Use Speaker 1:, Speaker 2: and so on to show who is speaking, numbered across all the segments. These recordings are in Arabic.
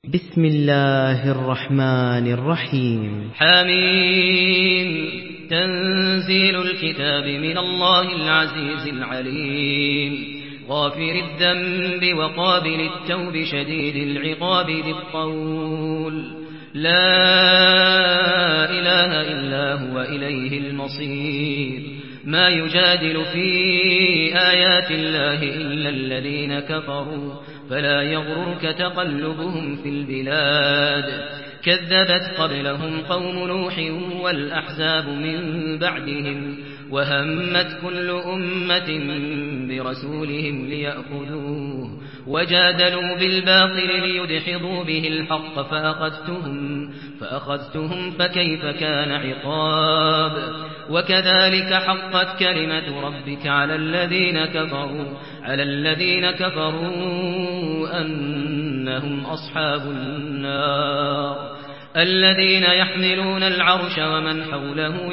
Speaker 1: بسم الله الرحمن الرحيم.
Speaker 2: حميم. تنزيل الكتاب من الله العزيز العليم، غافر الذنب وقابل التوب شديد العقاب ذي الطول، لا إله إلا هو إليه المصير. ما يجادل في آيات الله إلا الذين كفروا، فلا يغررك تقلبهم في البلاد. كذبت قبلهم قوم نوح والأحزاب من بعدهم، وهمت كل أمة برسولهم ليأخذوه، وجادلوا بالباطل ليدحضوا به الحق فأخذتهم فكيف كان عقاب. وكذلك حقت كلمة ربك على الذين كفروا أنهم أصحاب النار. الذين يحملون العرش ومن حوله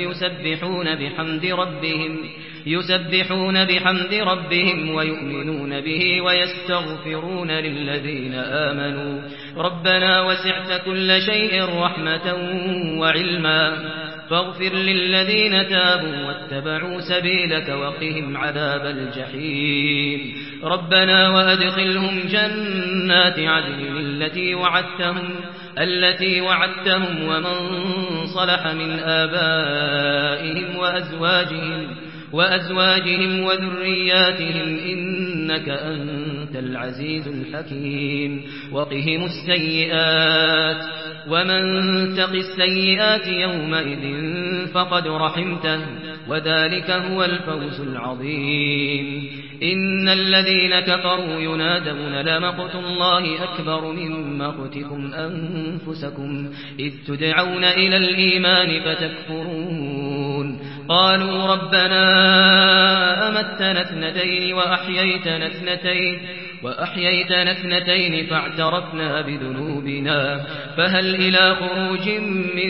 Speaker 2: يسبحون بحمد ربهم ويؤمنون به ويستغفرون للذين آمنوا ربنا وسعت كل شيء رحمة وعلما فاغفر للذين تابوا واتبعوا سبيلك وقهم عذاب الجحيم. ربنا وأدخلهم جنات عدن التي وعدتهم ومن صلح من آبائهم وأزواجهم وذرياتهم إنك أنت العزيز الحكيم. وقهم السيئات ومن تق السيئات يومئذ فقد رحمته وذلك هو الفوز العظيم. إن الذين كفروا ينادون لمقت الله أكبر من مقتكم أنفسكم إذ تدعون إلى الإيمان فتكفرون. قالوا ربنا أمتنا اثنتين وأحييتنا اثنتين فاعترفنا بذنوبنا فهل إلى خروج من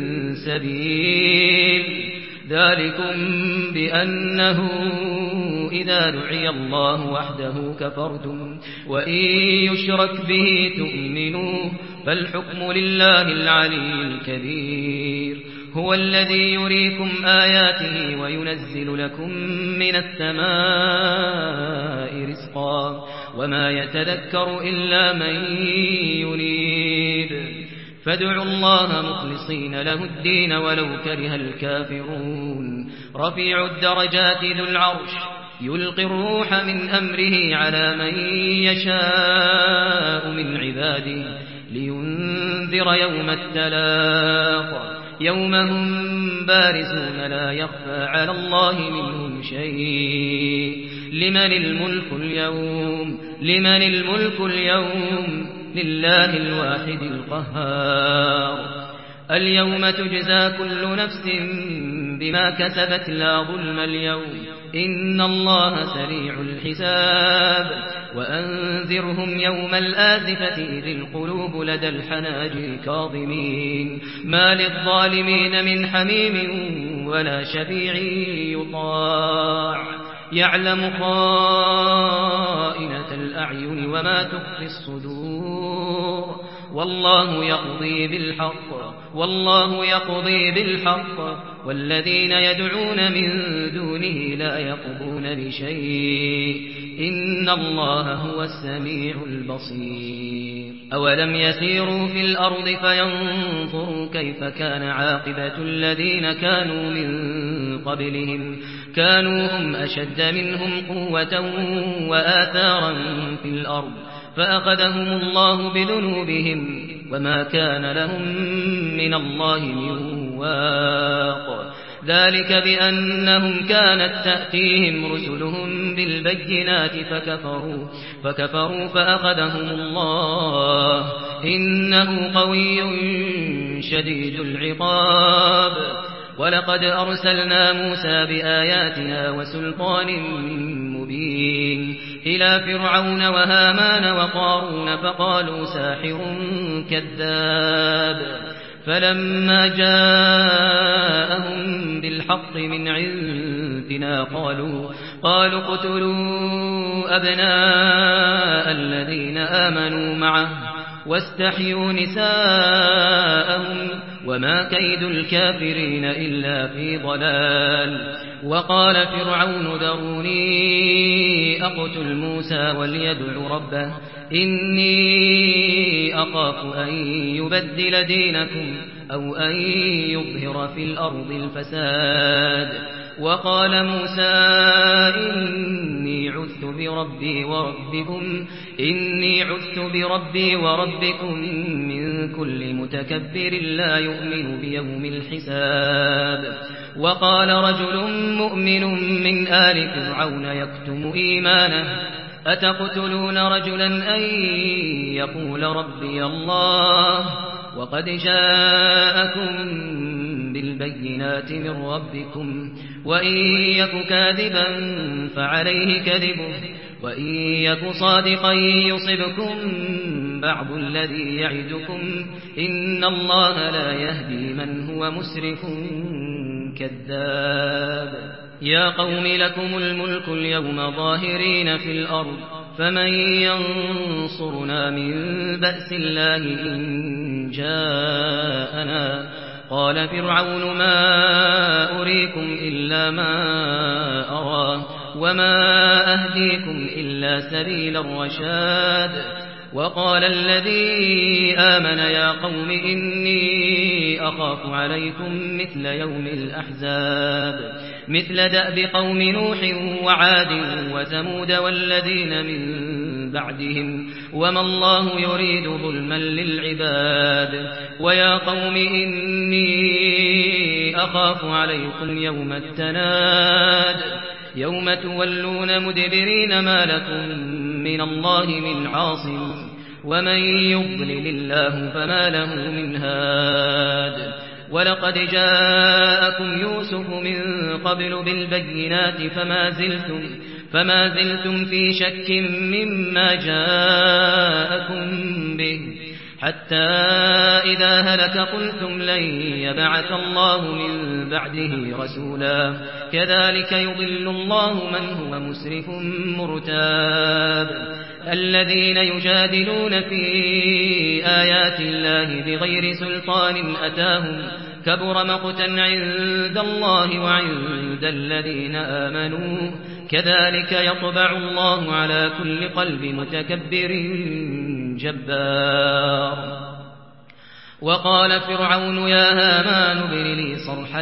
Speaker 2: سبيل. ذلكم بأنه إذا دعي الله وحده كفرتم وإن يشرك به تؤمنوا فالحكم لله العلي الكبير. هو الذي يريكم آياته وينزل لكم من السماء رزقا وما يتذكر إلا من ينيب. فادعوا الله مخلصين له الدين ولو كره الكافرون. رفيع الدرجات ذو العرش يلقي الروح من أمره على من يشاء من عباده لينذر يوم التلاق يوم هم بارزون لا يخفى على الله منهم شيء. لمن الملك اليوم لله الواحد القهار. اليوم تجزى كل نفس بما كسبت لا ظلم اليوم إن الله سريع الحساب. وأنذرهم يوم الآزفة إذ القلوب لدى الحناجر كاظمين ما للظالمين من حميم ولا شفيع يطاع يعلم خائنة الأعين وما تخفي الصدور. والله يقضي بالحق والذين يدعون من دونه لا يقضون بشيء إن الله هو السميع البصير. أولم يسيروا في الأرض فينظروا كيف كان عاقبة الذين كانوا من قبلهم كانوا هم أشد منهم قوة وآثارا في الأرض فأخذهم الله بذنوبهم وما كان لهم من الله من واق. ذلك بأنهم كانت تأتيهم رسلهم بالبينات فكفروا فأخذهم الله إنه قوي شديد العقاب. ولقد أرسلنا موسى بآياتنا وسلطان مبين إلى فرعون وهامان وقارون فقالوا ساحر كذاب. فلما جاءهم بالحق من عندنا قالوا اقتلوا أبناء الذين آمنوا معه واستحيوا نساءهم وما كيد الكافرين إلا في ضلال وقال فرعون ذروني أقتل موسى وليدع ربه إني أخاف أن يبدل دينكم أو أن يظهر في الأرض الفساد وقال موسى إني عذت بربي وربكم من كل متكبر لا يؤمن بيوم الحساب وقال رجل مؤمن من آل فرعون يكتم إيمانه أتقتلون رجلا أن يقول ربي الله وقد جاءكم بالبينات من ربكم وإن يك كاذبا فعليه كذبه وإن يك صادقا يصبكم بعض الذي يعدكم إن الله لا يهدي من هو مسرف كذاب يا قوم لكم الملك اليوم ظاهرين في الأرض فمن ينصرنا من بأس الله إن جاءنا قال فرعون ما أريكم إلا ما أرى وما أهديكم إلا سبيل الرشاد وقال الذي آمن يا قوم إني أخاف عليكم مثل يوم الأحزاب مثل دأب قوم نوح وعاد وثمود والذين من بعدهم وما الله يريد ظلما للعباد ويا قوم إني أخاف عليكم يوم التناد يوم تولون مدبرين ما لكم من الله من عاصم ومن يضلل الله فما له من هاد ولقد جاءكم يوسف من قبل بالبينات فما زلتم في شك مما جاءكم به حتى إذا هلك قلتم لن يبعث الله من بعده رسولا كذلك يضل الله من هو مسرف مرتاب الذين يجادلون في آيات الله بغير سلطان أتاهم كبر مقتا عند الله وعند الذين آمنوا كذلك يطبع الله على كل قلب متكبر جبار وقال فرعون يا هامان ابن لي صرحا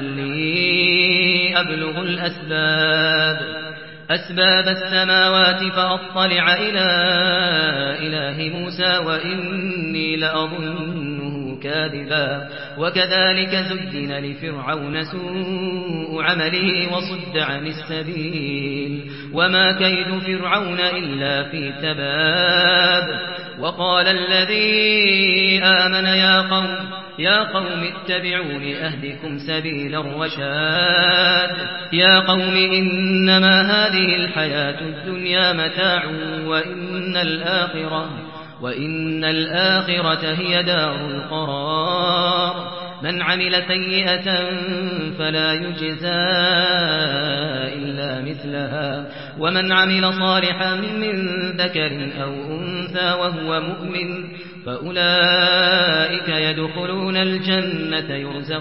Speaker 2: لعلي أبلغ أسباب السماوات فأطلع إلى إله موسى وإني لأظنه كاذبا وكذلك زين لفرعون سوء عمله وصد عن السبيل وما كيد فرعون إلا في تباب وقال الذي آمن يا قوم اتبعون أهدكم سبيل الرشاد يا قوم إنما هذه الحياة الدنيا متاع وإن الآخرة هي دار القرار من عمل سيئة فلا يجزى إلا مثلها ومن عمل صالحا من ذكر أو أنثى وهو مؤمن فأولئك يدخلون الجنة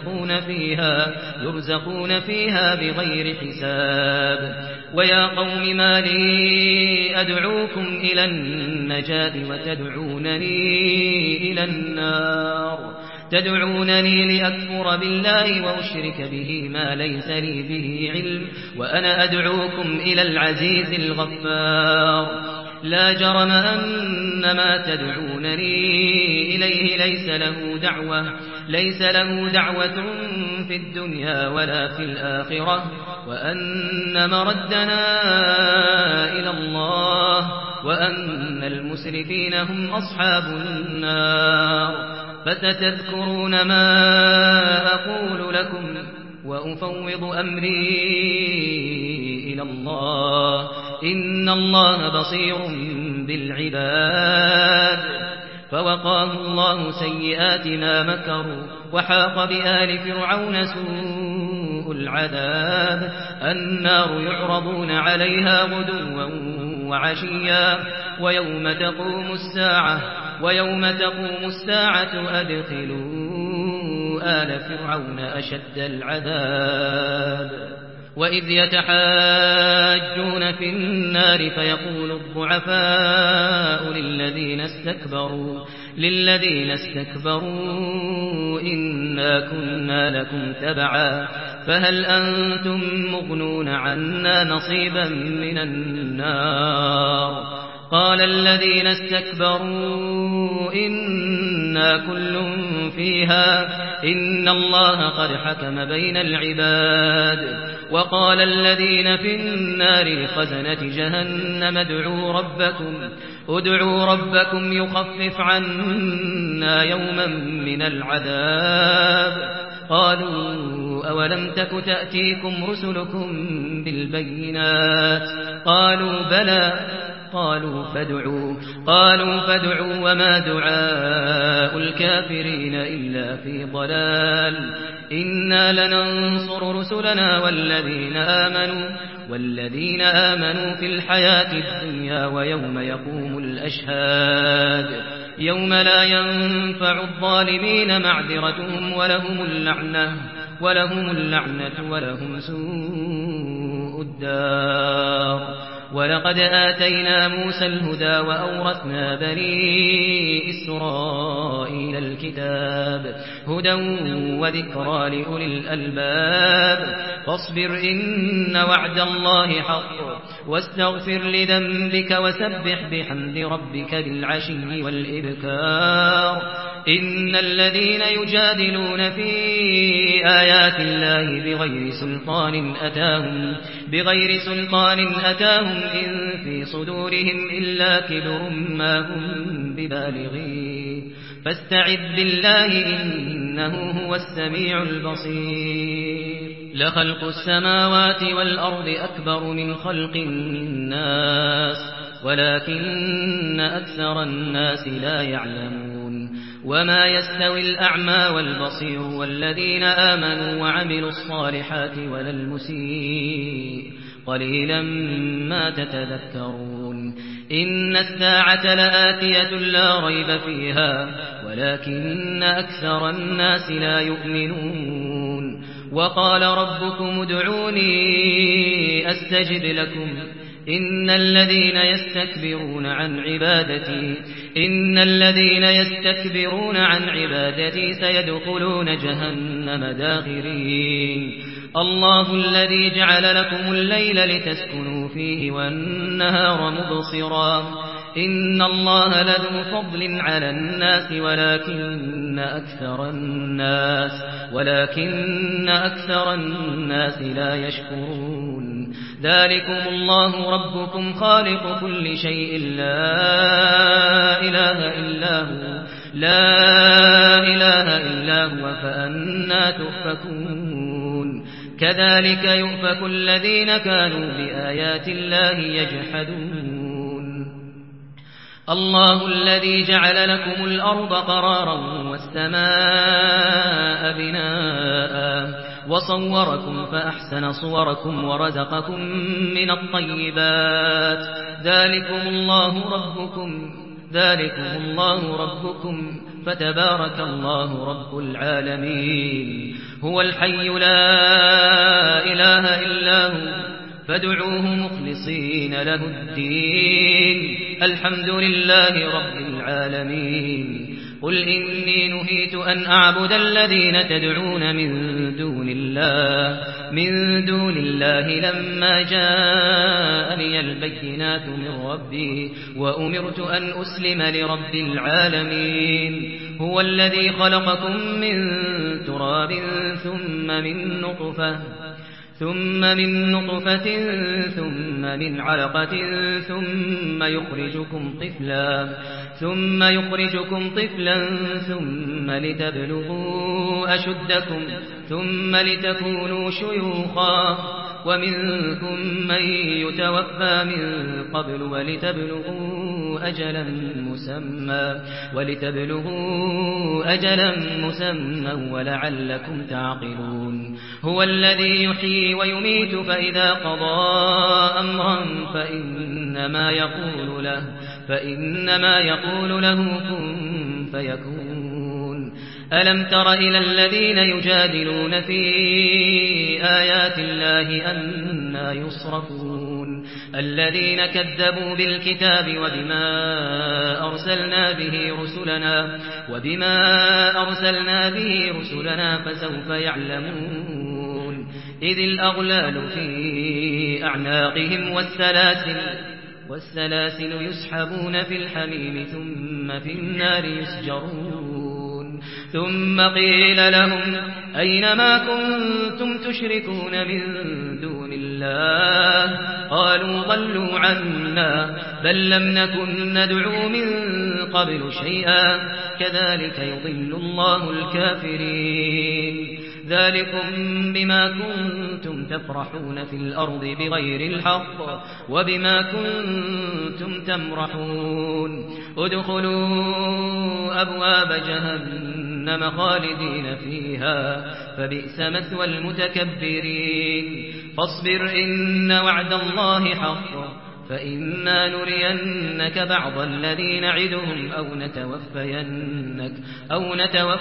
Speaker 2: يرزقون فيها بغير حساب ويا قوم ما لي أدعوكم إلى النجاة وتدعونني إلى النار تدعونني لأكفر بالله وأشرك به ما ليس لي به علم وأنا أدعوكم إلى العزيز الغفار لا جرم أن ما تدعونني إليه ليس له دعوة في الدنيا ولا في الآخرة وأن مردنا إلى الله وأن المسرفين هم أصحاب النار فستذكرون ما أقول لكم وأفوض أمري إلى الله إن الله بصير بالعباد فوقاه الله سيئات ما مكروا وحاق بآل فرعون سوء العذاب النار يعرضون عليها غدوا وعشيا ويوم تقوم الساعة ويوم تقوم الساعة أدخلوا آل فرعون أشد العذاب وإذ يتحاجون في النار فيقول الضعفاء للذين استكبروا إنا كنا لكم تبعا فهل أنتم مغنون عنا نصيبا من النار قال الذين استكبروا إنا كل فيها إن الله قد حكم بين العباد وقال الذين في النار لخزنة جهنم ادعوا ربكم يخفف عنا يوما من العذاب قالوا أولم تك تأتيكم رسلكم بالبينات قالوا بلى قالوا فادعوا وما دعاء الكافرين إلا في ضلال إنا لننصر رسلنا والذين آمنوا في الحياة الدنيا ويوم يقوم الأشهاد يوم لا ينفع الظالمين معذرتهم ولهم اللعنة ولهم سوء الدار ولقد آتينا موسى الهدى وأورثنا بني إسرائيل الكتاب هدى وذكرى لأولي الألباب فاصبر إن وعد الله حق واستغفر لذنبك وسبح بحمد ربك بالعشي والإبكار إن الذين يجادلون في آيات الله بغير سلطان أتاهم إن في صدورهم إلا كبر ما هم ببالغيه فاستعذ بالله إنه هو السميع البصير لخلق السماوات والأرض أكبر من خلق الناس ولكن أكثر الناس لا يعلمون وما يستوي الأعمى والبصير والذين آمنوا وعملوا الصالحات ولا المسيء قليلا ما تتذكرون إن الساعة لآتية لا ريب فيها ولكن أكثر الناس لا يؤمنون وقال ربكم ادعوني أستجب لكم إن الذين يستكبرون عن عبادتي سيدخلون جهنم داخرين الله الذي جعل لكم الليل لتسكنوا فيه والنهار مبصرا إن الله لذو فضل على الناس ولكن أكثر الناس لا يشكرون ذلكم الله ربكم خالق كل شيء لا إله إلا هو فأنى تؤفكون كذلك يؤفك الذين كانوا بآيات الله يجحدون الله الذي جعل لكم الأرض قرارا والسماء بناء وصوركم فأحسن صوركم ورزقكم من الطيبات ذلكم الله ربكم فتبارك الله رب العالمين هو الحي لا إله إلا هو فادعوه مخلصين له الدين الحمد لله رب العالمين قل إني نهيت أن أعبد الذين تدعون من دون الله لما جاءني البينات من ربي وأمرت أن أسلم لرب العالمين هو الذي خلقكم من تراب ثم من نطفة ثم من علقة ثم يخرجكم طفلا ثم لتبلغوا أشدكم ثم لتكونوا شيوخا ومنكم من يتوفى من قبل ولتبلغوا أجلا مسمى ولعلكم تعقلون هو الذي يحيي ويميت فإذا قضى أمرا فإنما يقول له كن فيكون. ألم تر إلى الذين يجادلون في آيات الله أنى يصرفون الذين كذبوا بالكتاب وبما أرسلنا به رسلنا فسوف يعلمون إذ الأغلال في أعناقهم والسلاسل يسحبون في الحميم ثم في النار يسجرون ثم قيل لهم أين ما كنتم تشركون من دون الله قالوا ضلوا عنا بل لم نكن ندعو من قبل شيئا كذلك يضل الله الكافرين ذلكم بما كنتم تفرحون في الأرض بغير الحق وبما كنتم تمرحون ادخلوا أبواب جهنم خالدين فيها فبئس مثوى المتكبرين فاصبر إن وعد الله حق فإما نرينك بعض الذي نعدهم أو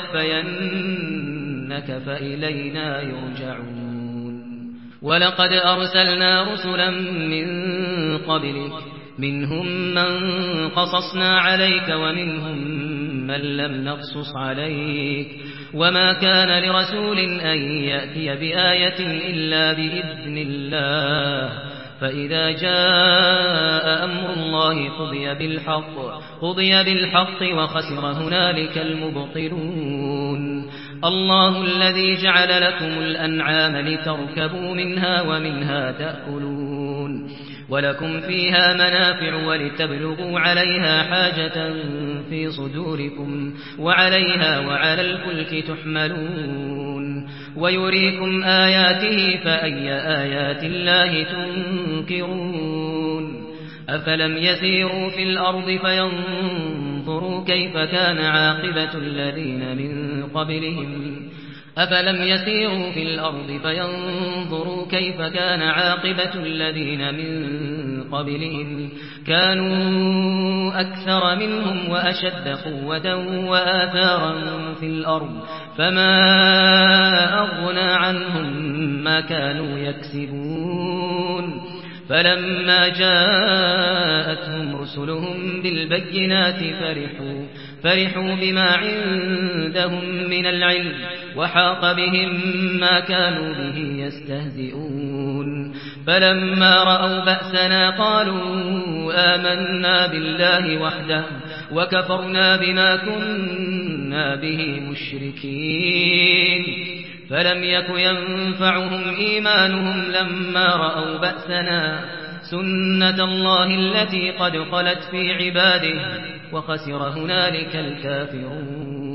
Speaker 2: نتوفينك فإلينا يرجعون ولقد أرسلنا رسلا من قبلك منهم من قصصنا عليك ومنهم من لم نقصص عليك وما كان لرسول أن يأتي بآية إلا بإذن الله فإذا جاء أمر الله قضي بالحق وخسر هنالك المبطلون الله الذي جعل لكم الأنعام لتركبوا منها ومنها تأكلون ولكم فيها منافع ولتبلغوا عليها حاجة في صدوركم وعليها وعلى الفلك تحملون ويريكم آياته فأي آيات الله تنكرون أفلم يسيروا في الأرض فينظروا كيف كان عاقبة الذين من قبلهم أفلم يسيروا في الأرض فينظروا كيف كان عاقبة الذين من قبلهم كانوا أكثر منهم وأشد قوة وآثارا في الأرض فما أغنى عنهم ما كانوا يكسبون فلما جاءتهم رسلهم بالبينات فرحوا بما عندهم من العلم وحاق بهم ما كانوا به يستهزئون فلما رأوا بأسنا قالوا آمنا بالله وحده وكفرنا بما كنا به مشركين فلم يك ينفعهم إيمانهم لما رأوا بأسنا سنة الله التي قد خلت في عباده وخسر هنالك الكافرون